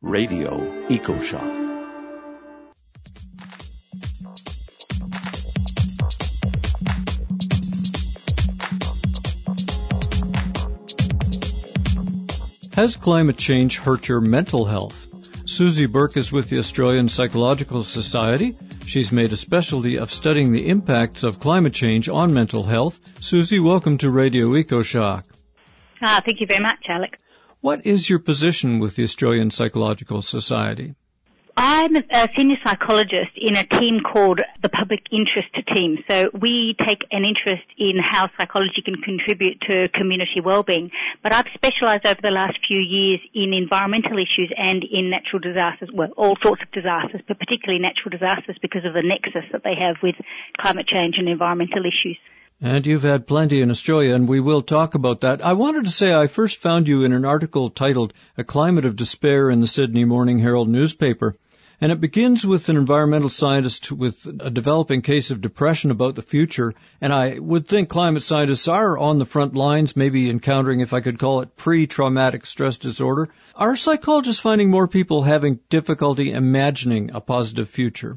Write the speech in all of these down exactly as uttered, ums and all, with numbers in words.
Radio EcoShock. Has climate change hurt your mental health? Susie Burke is with the Australian Psychological Society. She's made a specialty of studying the impacts of climate change on mental health. Susie, welcome to Radio EcoShock. Ah, thank you very much, Alec. What is your position with the Australian Psychological Society? I'm a senior psychologist in a team called the Public Interest Team. So we take an interest in how psychology can contribute to community well-being. But I've specialised over the last few years in environmental issues and in natural disasters, well, all sorts of disasters, but particularly natural disasters because of the nexus that they have with climate change and environmental issues. And you've had plenty in Australia, and we will talk about that. I wanted to say I first found you in an article titled A Climate of Despair in the Sydney Morning Herald newspaper. And it begins with an environmental scientist with a developing case of depression about the future. And I would think climate scientists are on the front lines, maybe encountering, if I could call it, pre-traumatic stress disorder. Are psychologists finding more people having difficulty imagining a positive future?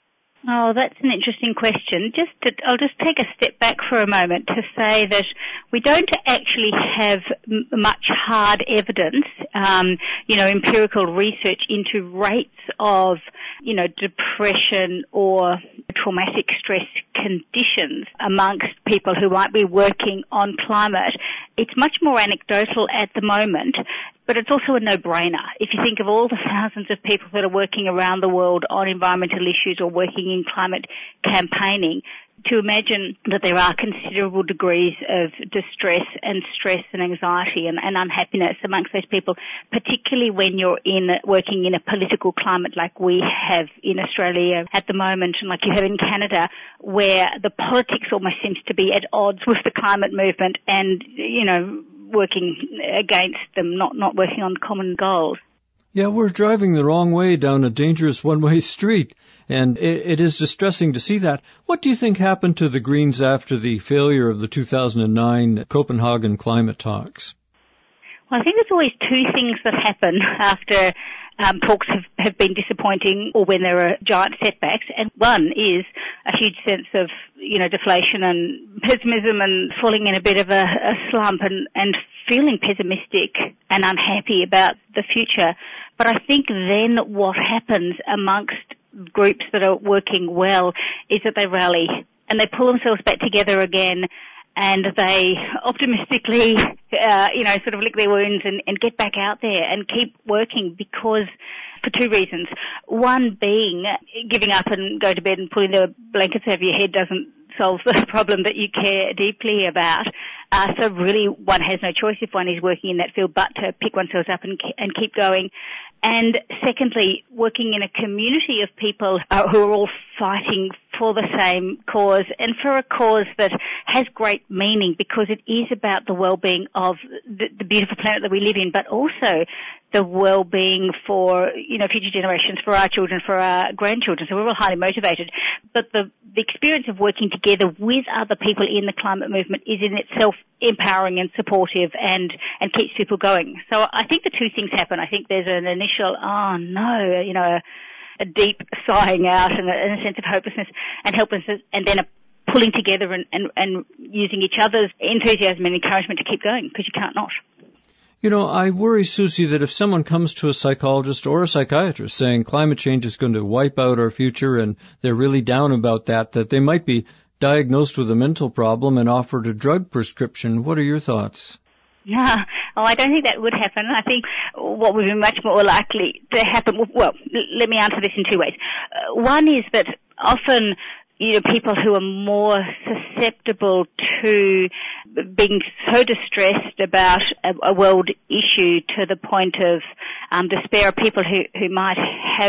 Oh, that's an interesting question. Just to, I'll just take a step back for a moment to say that we don't actually have m- much hard evidence, um, you know, empirical research into rates of, you know, depression or traumatic stress conditions amongst people who might be working on climate. It's much more anecdotal at the moment, but it's also a no-brainer. If you think of all the thousands of people that are working around the world on environmental issues or working in climate campaigning, to imagine that there are considerable degrees of distress and stress and anxiety and, and unhappiness amongst those people, particularly when you're in working in a political climate like we have in Australia at the moment and like you have in Canada, where the politics almost seems to be at odds with the climate movement and, you know, working against them, not, not working on common goals. Yeah, we're driving the wrong way down a dangerous one-way street, and it, it is distressing to see that. What do you think happened to the Greens after the failure of the two thousand nine Copenhagen climate talks? Well, I think there's always two things that happen after um, talks have, have been disappointing or when there are giant setbacks, and one is a huge sense of, you know, deflation and pessimism and falling in a bit of a, a slump and, and feeling pessimistic and unhappy about the future. But I think then what happens amongst groups that are working well is that they rally and they pull themselves back together again and they optimistically, uh, you know, sort of lick their wounds and, and get back out there and keep working because for two reasons. One being giving up and go to bed and pulling the blankets over your head doesn't solve the problem that you care deeply about. Uh, so really one has no choice if one is working in that field but to pick oneself up and, and keep going. And secondly, working in a community of people uh, who are all fighting for the same cause and for a cause that has great meaning because it is about the well-being of the, the beautiful planet that we live in, but also the well-being for, you know, future generations, for our children, for our grandchildren. So we're all highly motivated. But the, the experience of working together with other people in the climate movement is in itself empowering and supportive and, and keeps people going. So I think the two things happen. I think there's an initial, oh no, you know, a, a deep sighing out and a, and a sense of hopelessness and helplessness, and then a pulling together and, and, and using each other's enthusiasm and encouragement to keep going because you can't not. You know, I worry, Susie, that if someone comes to a psychologist or a psychiatrist saying climate change is going to wipe out our future and they're really down about that, that they might be diagnosed with a mental problem and offered a drug prescription. What are your thoughts? Yeah, oh, I don't think that would happen. I think what would be much more likely to happen, well, let me answer this in two ways. Uh, one is that often, you know, people who are more susceptible to being so distressed about a, a world issue to the point of um, despair are people who, who might have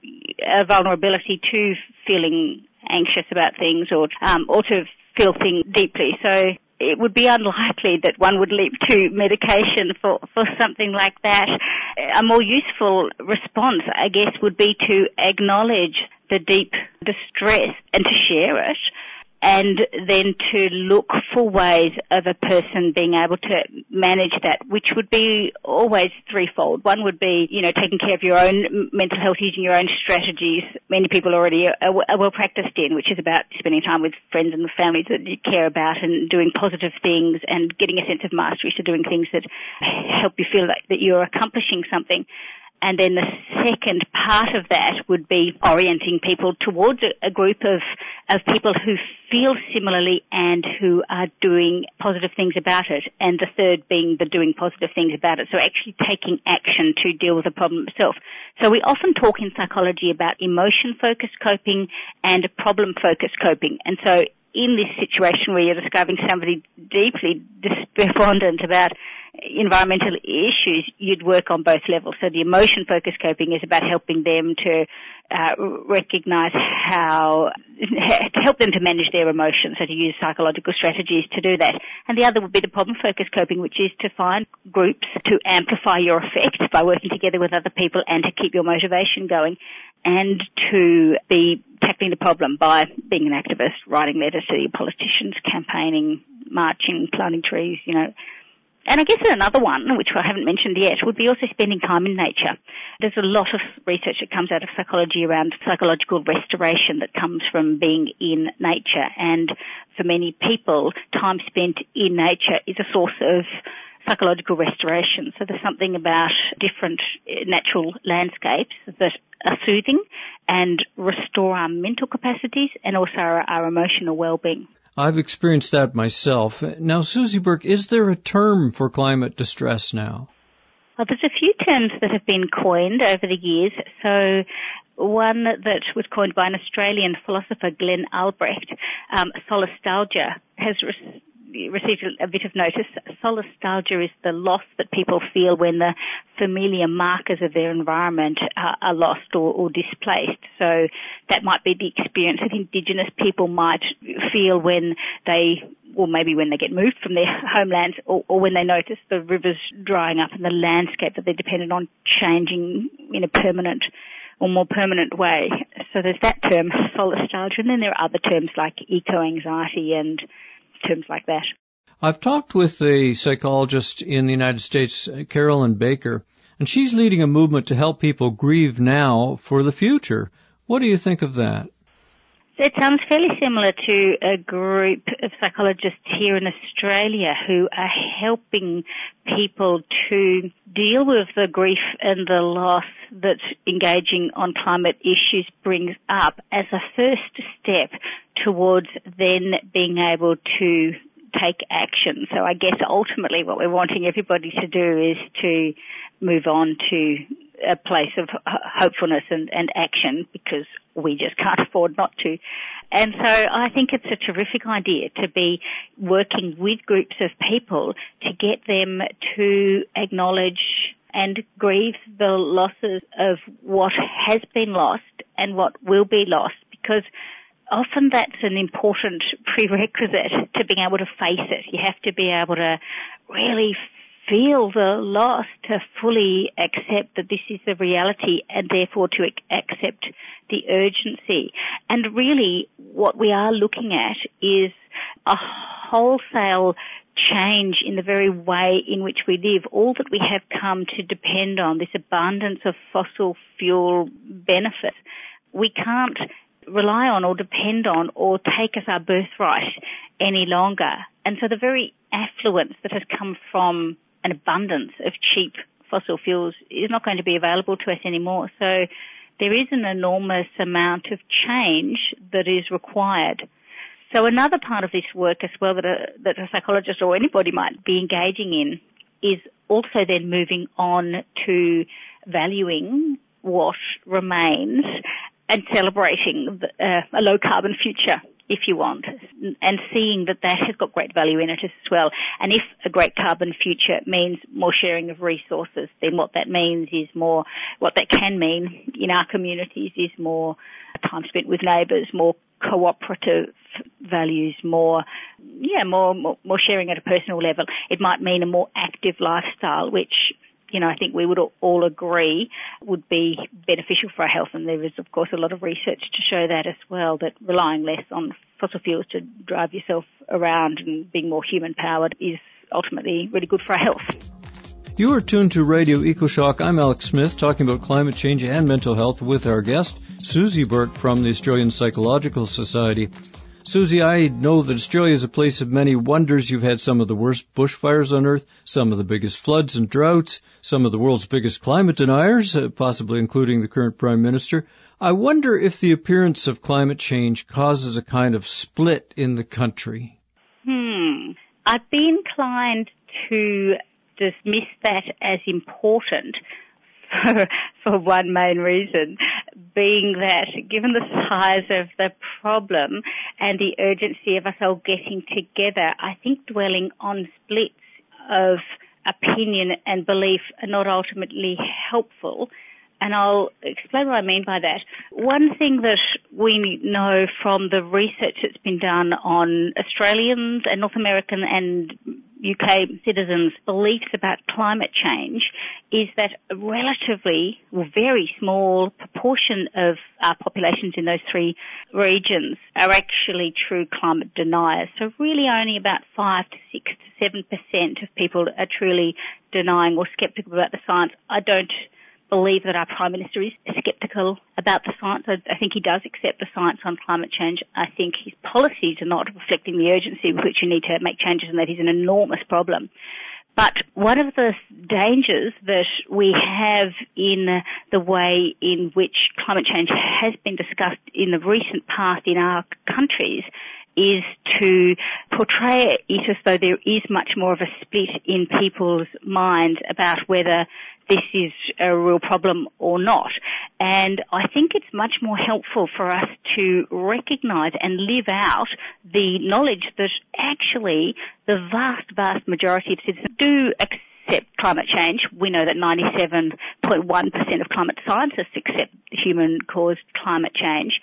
a vulnerability to feeling anxious about things or um, or to feel things deeply. So it would be unlikely that one would leap to medication for, for something like that. A more useful response, I guess, would be to acknowledge the deep distress and to share it, and then to look for ways of a person being able to manage that, which would be always threefold. One would be, you know, taking care of your own mental health using your own strategies. Many people already are, are well practiced in, which is about spending time with friends and families that you care about and doing positive things and getting a sense of mastery, so doing things that help you feel like that you're accomplishing something. And then the second part of that would be orienting people towards a, a group of, of people who feel similarly and who are doing positive things about it. And the third being the doing positive things about it. So actually taking action to deal with the problem itself. So we often talk in psychology about emotion-focused coping and problem-focused coping. And so in this situation where you're describing somebody deeply despondent about environmental issues, you'd work on both levels. So the emotion-focused coping is about helping them to uh, recognize how, to help them to manage their emotions, so to use psychological strategies to do that. And the other would be the problem-focused coping, which is to find groups to amplify your effect by working together with other people and to keep your motivation going, and to be tackling the problem by being an activist, writing letters to your politicians, campaigning, marching, planting trees, you know. And I guess another one, which I haven't mentioned yet, would be also spending time in nature. There's a lot of research that comes out of psychology around psychological restoration that comes from being in nature. And for many people, time spent in nature is a source of psychological restoration. So there's something about different natural landscapes that are soothing and restore our mental capacities and also our, our emotional well-being. I've experienced that myself. Now, Susie Burke, is there a term for climate distress now? Well, there's a few terms that have been coined over the years. So one that was coined by an Australian philosopher, Glenn Albrecht, um, solastalgia, has re- received a bit of notice. Solastalgia is the loss that people feel when the familiar markers of their environment are, are lost or, or displaced. So that might be the experience that Indigenous people might feel when they, or maybe when they get moved from their homelands, or, or when they notice the rivers drying up and the landscape that they're dependent on changing in a permanent or more permanent way. So there's that term, solastalgia, and then there are other terms like eco-anxiety and terms like that. I've talked with a psychologist in the United States, Carolyn Baker, and she's leading a movement to help people grieve now for the future. What do you think of that? It sounds fairly similar to a group of psychologists here in Australia who are helping people to deal with the grief and the loss that engaging on climate issues brings up as a first step towards then being able to take action. So I guess ultimately what we're wanting everybody to do is to move on to a place of hopefulness and, and action, because we just can't afford not to. And so I think it's a terrific idea to be working with groups of people to get them to acknowledge and grieve the losses of what has been lost and what will be lost, because often that's an important prerequisite to being able to face it. You have to be able to really feel the loss to fully accept that this is the reality and therefore to accept the urgency. And really what we are looking at is a wholesale change in the very way in which we live. All that we have come to depend on, this abundance of fossil fuel benefits, we can't rely on or depend on or take as our birthright any longer. And so the very affluence that has come from an abundance of cheap fossil fuels is not going to be available to us anymore. So there is an enormous amount of change that is required. So another part of this work as well that a, that a psychologist or anybody might be engaging in is also then moving on to valuing what remains and celebrating the, uh, a low-carbon future, if you want, and seeing that that has got great value in it as well. And if a great carbon future means more sharing of resources, then what that means is more, what that can mean in our communities is more time spent with neighbours, more cooperative values, more, yeah, more, more, more sharing at a personal level. It might mean a more active lifestyle, which you know, I think we would all agree would be beneficial for our health. And there is, of course, a lot of research to show that as well, that relying less on fossil fuels to drive yourself around and being more human-powered is ultimately really good for our health. You are tuned to Radio EcoShock. I'm Alex Smith, talking about climate change and mental health with our guest, Susie Burke from the Australian Psychological Society. Susie, I know that Australia is a place of many wonders. You've had some of the worst bushfires on Earth, some of the biggest floods and droughts, some of the world's biggest climate deniers, uh, possibly including the current Prime Minister. I wonder if the appearance of climate change causes a kind of split in the country. Hmm. I'd be inclined to dismiss that as important for, for one main reason, being that given the size of the problem and the urgency of us all getting together, I think dwelling on splits of opinion and belief are not ultimately helpful. And I'll explain what I mean by that. One thing that we know from the research that's been done on Australians and North American and U K citizens' beliefs about climate change is that a relatively, well, very small proportion of our populations in those three regions are actually true climate deniers. So really only about five to six to seven percent of people are truly denying or sceptical about the science. I don't believe that our Prime Minister is sceptical about the science. I, I think he does accept the science on climate change. I think his policies are not reflecting the urgency with which you need to make changes, and that is an enormous problem. But one of the dangers that we have in the way in which climate change has been discussed in the recent past in our countries is to portray it as though there is much more of a split in people's minds about whether this is a real problem or not. And I think it's much more helpful for us to recognise and live out the knowledge that actually the vast, vast majority of citizens do accept climate change. We know that ninety-seven point one percent of climate scientists accept human-caused climate change.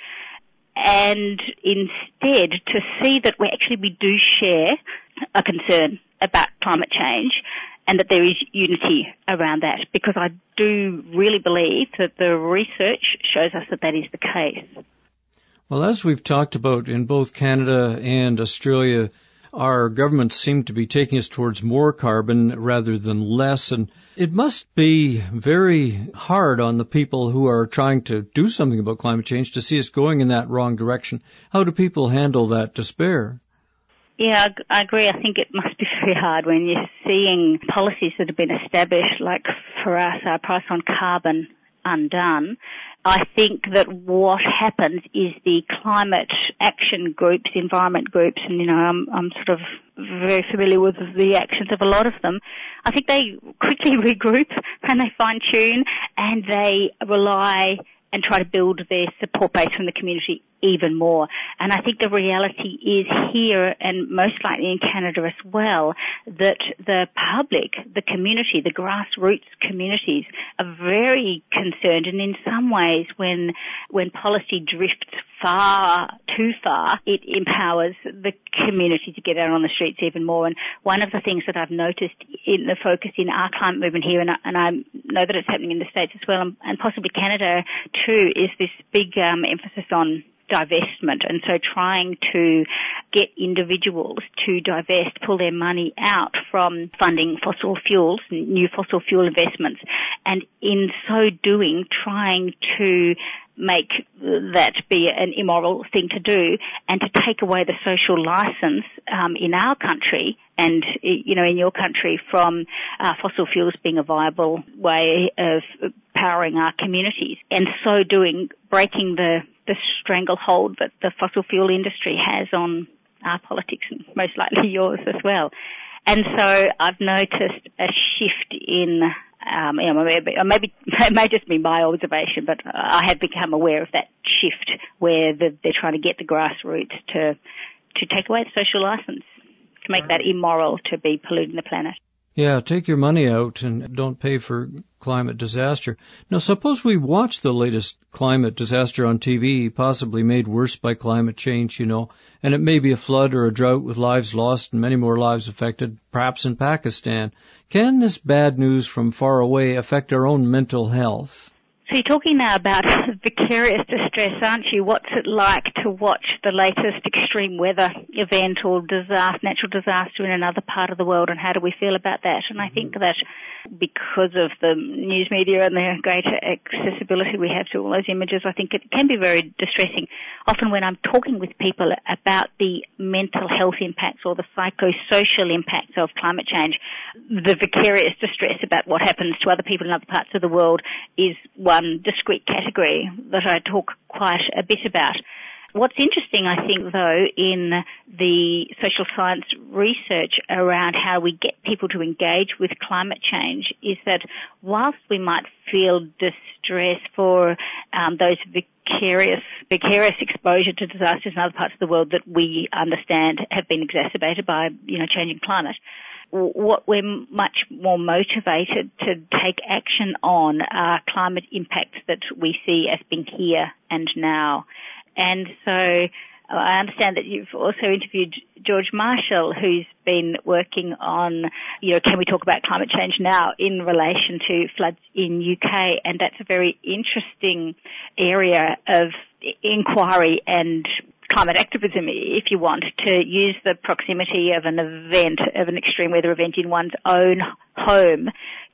And instead to see that we actually we do share a concern about climate change and that there is unity around that, because I do really believe that the research shows us that that is the case. Well, as we've talked about in both Canada and Australia, our governments seem to be taking us towards more carbon rather than less, and it must be very hard on the people who are trying to do something about climate change to see us going in that wrong direction. How do people handle that despair? Yeah, I agree. I think it must be very hard when you're seeing policies that have been established, like for us, our price on carbon undone. I think that what happens is the climate action groups, environment groups, and, you know, I'm, I'm sort of very familiar with the actions of a lot of them. I think they quickly regroup and they fine-tune and they rely and try to build their support base from the community even more. And I think the reality is here, and most likely in Canada as well, that the public, the community, the grassroots communities are very concerned, and in some ways when when policy drifts far, too far, it empowers the community to get out on the streets even more. And one of the things that I've noticed in the focus in our climate movement here, and I, and I know that it's happening in the States as well, and, and possibly Canada too, is this big um, emphasis on divestment, and so trying to get individuals to divest, pull their money out from funding fossil fuels, new fossil fuel investments, and in so doing trying to make that be an immoral thing to do, and to take away the social license um, in our country and, you know, in your country from uh, fossil fuels being a viable way of powering our communities, and so doing breaking the, the stranglehold that the fossil fuel industry has on our politics, and most likely yours as well. And so I've noticed a shift in Um, you know, maybe, maybe it may just be my observation, but I have become aware of that shift where the, they're trying to get the grassroots to to take away the social license, to make that immoral to be polluting the planet. Yeah, take your money out and don't pay for climate disaster. Now, suppose we watch the latest climate disaster on T V, possibly made worse by climate change, you know, and it may be a flood or a drought with lives lost and many more lives affected, perhaps in Pakistan. Can this bad news from far away affect our own mental health? So you're talking now about vicarious distress, aren't you? What's it like to watch the latest extreme weather event or disaster, natural disaster in another part of the world, and how do we feel about that? And I think that because of the news media and the greater accessibility we have to all those images, I think it can be very distressing. Often when I'm talking with people about the mental health impacts or the psychosocial impacts of climate change, the vicarious distress about what happens to other people in other parts of the world is one discrete category that I talk quite a bit about. What's interesting, I think, though, in the social science research around how we get people to engage with climate change is that whilst we might feel distress for um, those vicarious, vicarious exposure to disasters in other parts of the world that we understand have been exacerbated by, you know, changing climate, what we're much more motivated to take action on are climate impacts that we see as being here and now. And so I understand that you've also interviewed George Marshall, who's been working on, you know, can we talk about climate change now in relation to floods in U K? And that's a very interesting area of inquiry and climate activism, if you want, to use the proximity of an event, of an extreme weather event in one's own home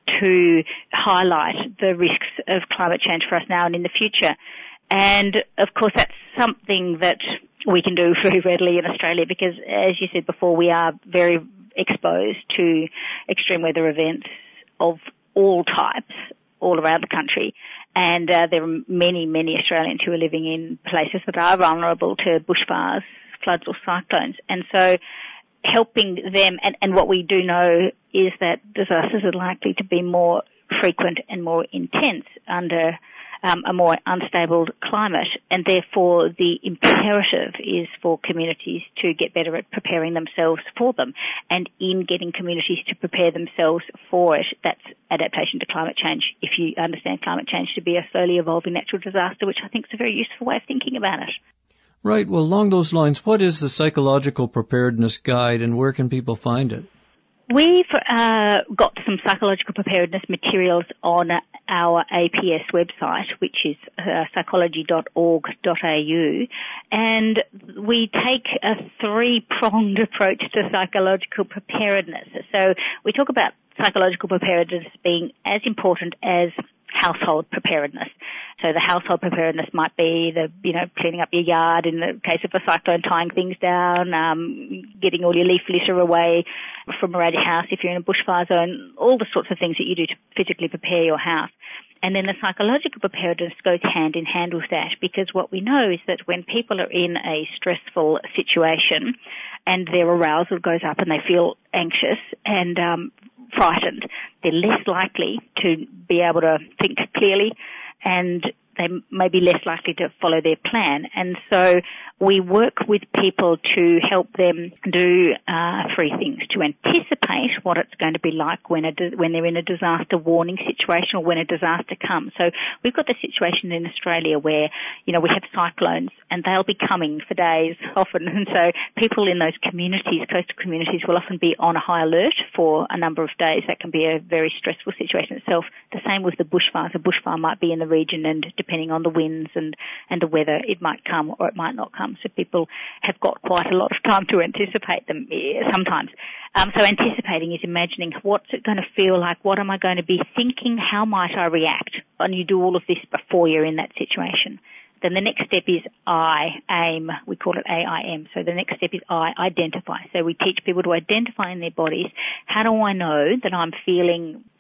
to highlight the risks of climate change for us now and in the future. And, of course, that's something that we can do very readily in Australia because, as you said before, we are very exposed to extreme weather events of all types all around the country. And uh, there are many, many Australians who are living in places that are vulnerable to bushfires, floods or cyclones. And so helping them, and, and what we do know is that disasters are likely to be more frequent and more intense under um, a more unstable climate, and therefore the imperative is for communities to get better at preparing themselves for them. And in getting communities to prepare themselves for it, that's adaptation to climate change, if you understand climate change to be a slowly evolving natural disaster, which I think is a very useful way of thinking about it. Right. Well, along those lines, what is the Psychological Preparedness Guide and where can people find it? We've uh, got some psychological preparedness materials on our A P S website, which is uh, psychology dot org dot a u, and we take a three-pronged approach to psychological preparedness. So we talk about psychological preparedness being as important as household preparedness. So the household preparedness might be the, you know, cleaning up your yard in the case of a cyclone, tying things down, um, getting all your leaf litter away from around your house if you're in a bushfire zone, all the sorts of things that you do to physically prepare your house. And then the psychological preparedness goes hand in hand with that, because what we know is that when people are in a stressful situation and their arousal goes up and they feel anxious and um, frightened, they're less likely to be able to think clearly, and they may be less likely to follow their plan. And so we work with people to help them do uh, three things: to anticipate what it's going to be like when a when they're in a disaster warning situation or when a disaster comes. So we've got the situation in Australia where, you know, we have cyclones and they'll be coming for days often, and so people in those communities, coastal communities, will often be on a high alert for a number of days. That can be a very stressful situation itself. The same with the bushfires. A bushfire might be in the region, and depending on the winds and, and the weather, it might come or it might not come. So people have got quite a lot of time to anticipate them sometimes. Um, so anticipating is imagining what's it going to feel like, what am I going to be thinking, how might I react? And you do all of this before you're in that situation. Then the next step is I, aim, we call it A I M. So the next step is I, identify. So we teach people to identify in their bodies, how do I know that I'm feeling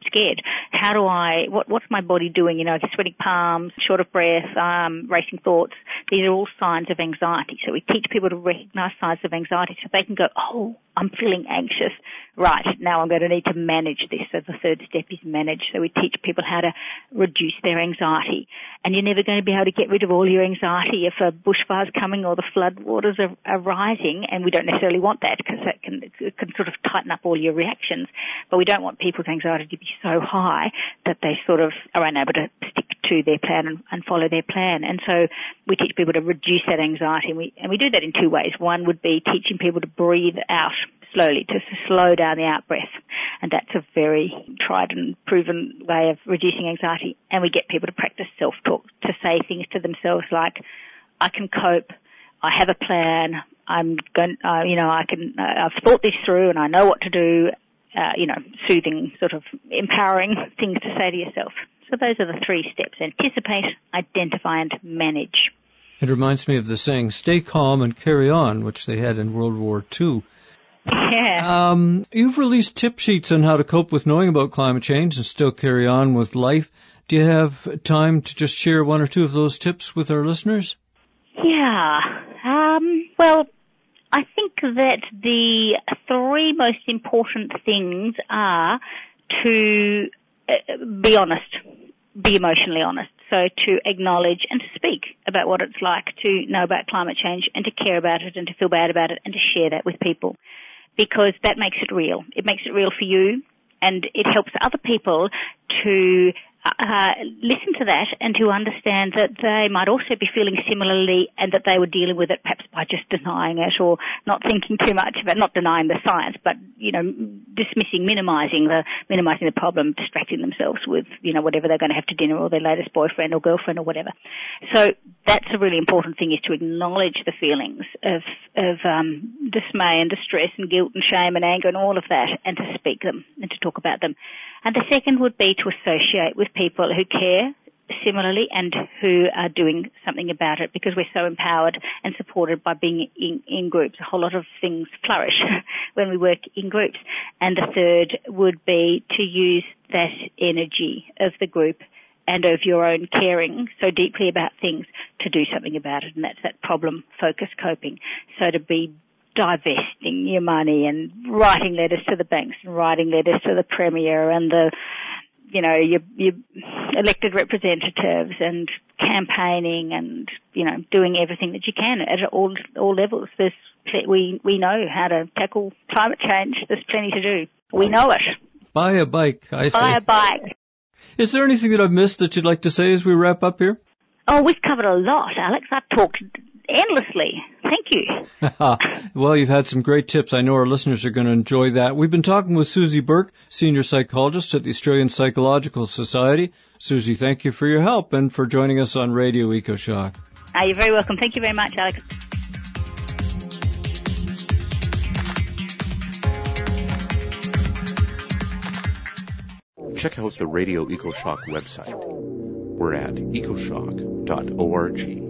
scared. How do I, what, what's my body doing? You know, sweating palms, short of breath, um, racing thoughts. These are all signs of anxiety. So we teach people to recognize signs of anxiety so they can go, oh, I'm feeling anxious. Right, now I'm going to need to manage this. So the third step is manage. So we teach people how to reduce their anxiety. And you're never going to be able to get rid of all your anxiety if a bushfire's coming or the flood waters are, are rising, and we don't necessarily want that because that can, it can sort of tighten up all your reactions. But we don't want people's anxiety to be so high that they sort of are unable to stick to their plan and, and follow their plan. And so we teach people to reduce that anxiety, and we, and we do that in two ways. One would be teaching people to breathe out slowly, to slow down the out breath. And that's a very tried and proven way of reducing anxiety. And we get people to practice self-talk, to say things to themselves like, I can cope, I have a plan, I'm going, uh, you know, I can, uh, I've thought this through and I know what to do, uh, you know, soothing, sort of empowering things to say to yourself. So those are the three steps: anticipate, identify, and manage. It reminds me of the saying, stay calm and carry on, which they had in World War Two. Yeah. Um, you've released tip sheets on how to cope with knowing about climate change and still carry on with life. Do you have time to just share one or two of those tips with our listeners? Yeah. Um, well, I think that the three most important things are to uh, be honest, be emotionally honest. So to acknowledge and to speak about what it's like to know about climate change and to care about it and to feel bad about it and to share that with people, because that makes it real. It makes it real for you, and it helps other people to uh, listen to that and to understand that they might also be feeling similarly and that they were dealing with it perhaps by just denying it or not thinking too much about, not denying the science, but, you know, dismissing, minimizing the, minimizing the problem, distracting themselves with, you know, whatever they're going to have to dinner or their latest boyfriend or girlfriend or whatever. So that's a really important thing, is to acknowledge the feelings of, of, um, dismay and distress and guilt and shame and anger and all of that, and to speak them and to talk about them. And the second would be to associate with people who care similarly and who are doing something about it, because we're so empowered and supported by being in, in groups. A whole lot of things flourish when we work in groups. And the third would be to use that energy of the group and of your own caring so deeply about things to do something about it, and that's that problem-focused coping. So to be divesting your money and writing letters to the banks and writing letters to the Premier and the, you know, your, your elected representatives and campaigning and, you know, doing everything that you can at all all levels. There's, we, we know how to tackle climate change. There's plenty to do. We know it. Buy a bike, I say. Buy a bike. Is there anything that I've missed that you'd like to say as we wrap up here? Oh, we've covered a lot, Alex. I've talked endlessly. Thank you. Well, you've had some great tips. I know our listeners are going to enjoy that. We've been talking with Susie Burke, senior psychologist at the Australian Psychological Society. Susie, thank you for your help and for joining us on Radio EcoShock. Ah, you're very welcome. Thank you very much, Alex. Check out the Radio EcoShock website. We're at ecoshock dot org.